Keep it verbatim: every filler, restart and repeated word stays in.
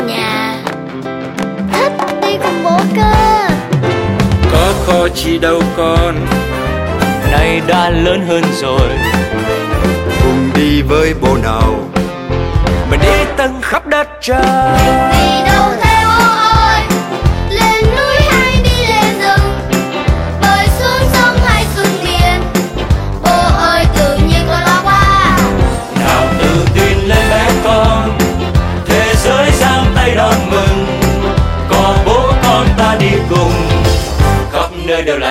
nhà. Thích đi cùng bố cơ. Có khó chi đâu con, nay đã lớn hơn rồi. Cùng đi với bố nào, Mình đi tận khắp đất trời. Đi đâu theo bố ơi, lên núi hay đi lên rừng, bơi xuống sông hay xuống biển. Bố ơi tự nhiên con lo quá. Nào tự tin lên bé con, thế giới giang tay đón mừng. Có bố con ta đi cùng, khắp nơi đều là